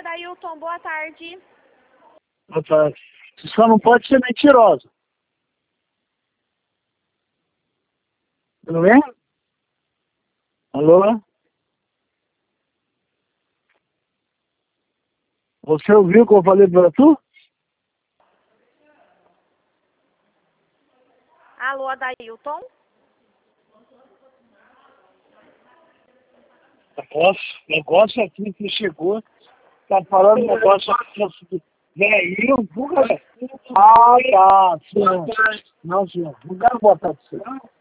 Adailton, boa tarde. Boa tarde. Você só não pode ser mentirosa. Tudo bem? Alô? Você ouviu o que eu falei pra tu? Alô, Adailton? Negócio aqui que chegou, tá falando negócio aqui. Velho, Ah, tá, senhor. Não, senhor. Não quero botar pra você.